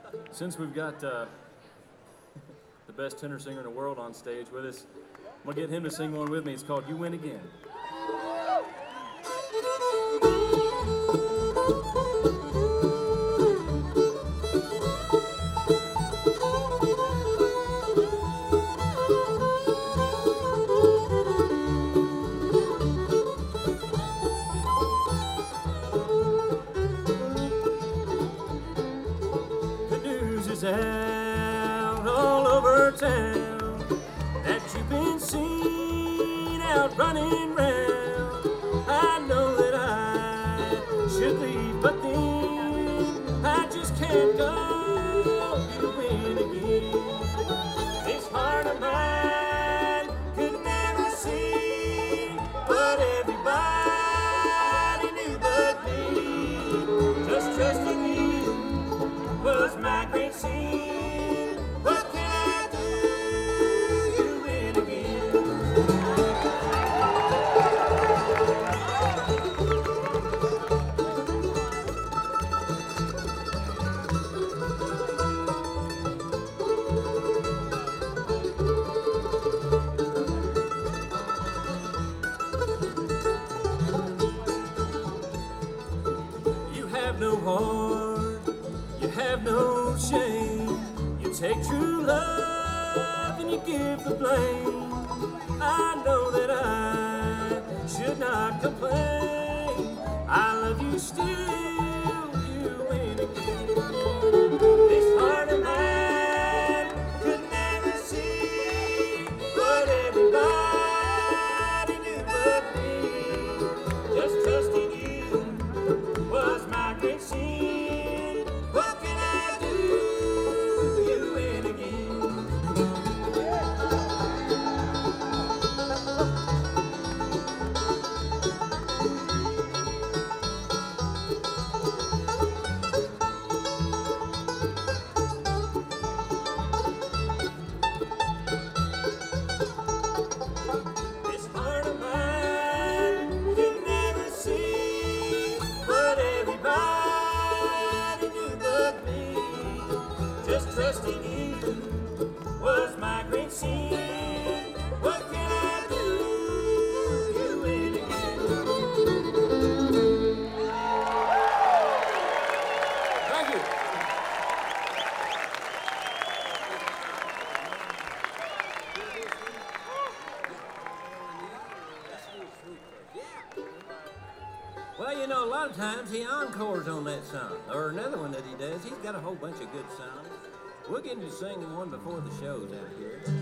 Since we've got the best tenor singer in the world on stage with us, I'm going to get him to sing one with me. It's called You Win Again. Out all over town that you've been seen out running round. I know that I should leave, but then I just can't go. You win again. This heart of mine could never see what everybody knew but me. Just trusting you was my great sin. What can I do? You win again. You have no heart, you have no shame. You take true love and you give the blame. I know that I should not complain. I love you still, you win again. This heart of mine could never see what everybody knew but me. Just trusting you was my great sin. What can I do? You win again. This heart of mine can never see what everybody knew but me. Just trusting you was my great sin. What can I do? You win again. Thank you. Well, you know, a lot of times he encores on that song. Or another one that he does. He's got a whole bunch of good songs. We'll get him to sing one before the show's out here.